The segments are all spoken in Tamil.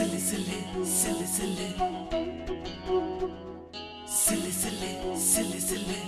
Silly, silly, silly, silly. Silly, silly, silly, silly.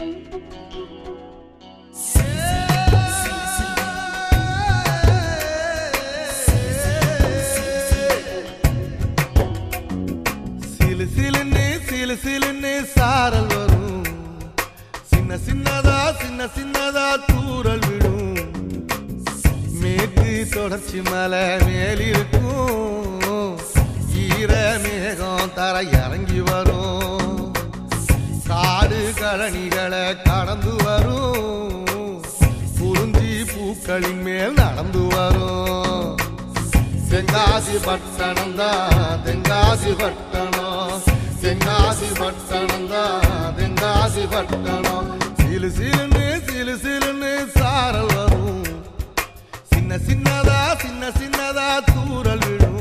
சிலுசிலுன்னு சாரல் வரும் சின்ன சின்னதா தூரல் விடும் மேற்கு தொடர்ச்சி மலை மேலிருக்கும் ஈர மேகம் தர இறங்கி வரும் காடு கழனிகளை கடந்து வரும் குறிஞ்சி பூக்களின் மேல் நடந்து வரும் தென்காசி பட்டணம் தான் தென்காசி பட்டணம் தென்காசி பட்டணம் தான் தென்காசி பட்டணம் சிலுசிலுன்னு சாரல் வரும் சின்ன சின்னதா தூரல் விடும்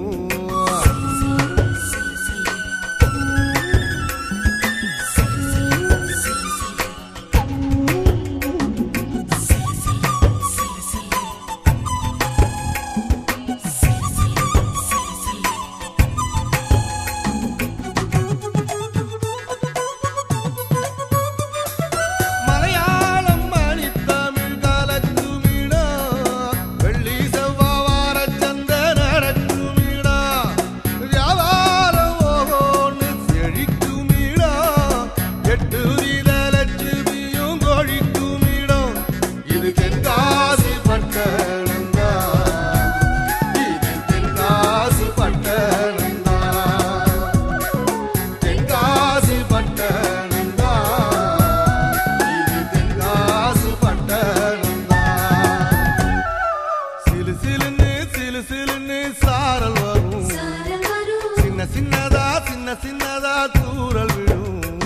சாரல் வரும் சின்னதா தூரல் விடும்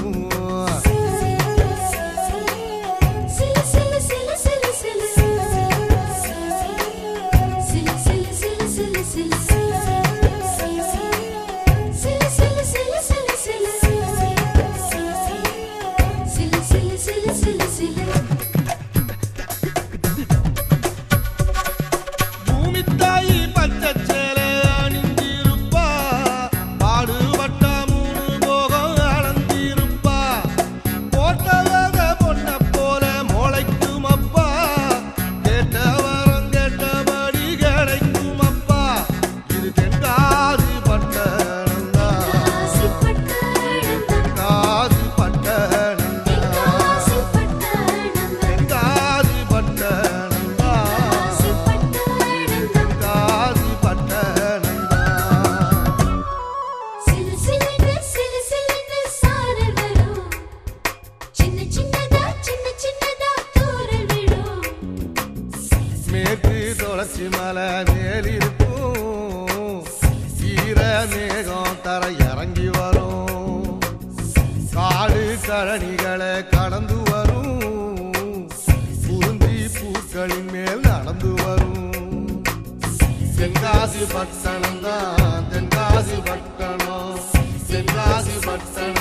மேற்கு தொடர்ச்சி மலை மேலிருக்கும் ஈர மேகம் தர இறங்கி வரும் காடு கழனிகளை கடந்து வரும் குறிஞ்சி பூக்களின் மேல் நடந்து வரும் தென்காசி பட்டணம் தான் தென்காசி பட்டணம் தென்காசி பட்டணம்